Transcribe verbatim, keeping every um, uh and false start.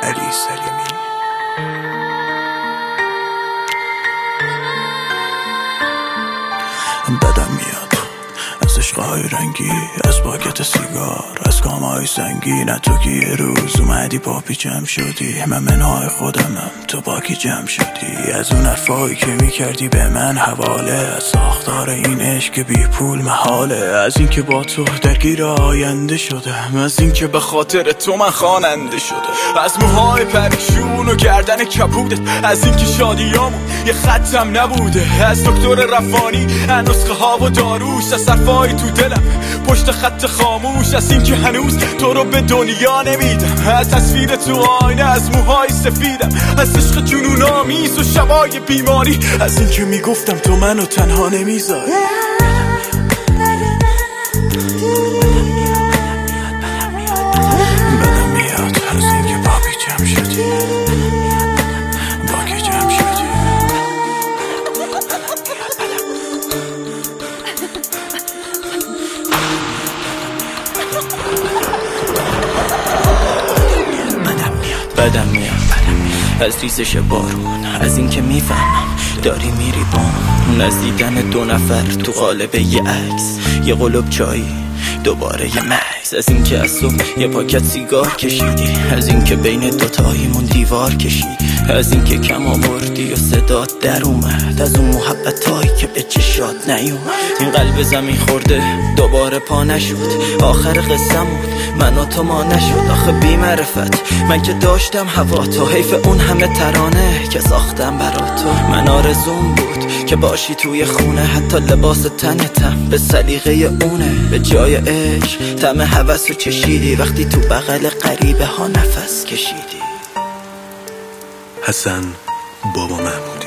علی سلیمی. بدم میاد از عشقهای رنگی، از پاکت سیگار، از کامهای سنگین. تو که یه روز اومدی پاپی جمع شدی، من منهای خودمم تو باکی جمع شدی. از اون حرفایی که میکردی به من حواله، از ساختار این عشق بی پول محاله. از این که با تو درگیر آینده شدم، از این که به خاطر تو من خواننده شدم. از موهای پریشون و گردن کبودت، از این که شادیامون یه ختم نبوده. از دکتر رفانی، از نسخه ها و داروش، از حرفای تو دلم پشت خط خاموش. از این که هنوز تو رو به دنیا نمیدم، از تصویر تو آینه، از موهای سفیدم، از عشق جنون آمیز و شبای بیماری. از این که میگفتم تو منو تنها نمیذاری. بدم میاد از این که پاپی جمع شدی، باکی جمع شدی. بدم میاد از ریزش بارون، از این که میفهمم داری میری بام، از دیدن دو نفر تو قالب یه عکس، یه قلوب چایی دوباره یه مکس. از این که از صبح یه پاکت سیگار کشیدی، از این که بین دوتاییمون دیوار کشیدی، از این که کم آوردی و صدات در اومد، از اون محبتایی که به چشات نیومد. این قلب زمین خورده دوباره پا نشد، آخر قصه بود من و تو ما نشد. آخه بی معرفت من که داشتم هوا تو، حیف اون همه ترانه که ساختم برا تو. من آرزوم بود که باشی توی خونه، حتی لباس تنتم به سلیقه اونه. به جای عشق طعم هوس رو چشیدی، وقتی تو بغل غریبه ها نفس کشیدی. حسن بابا محمود.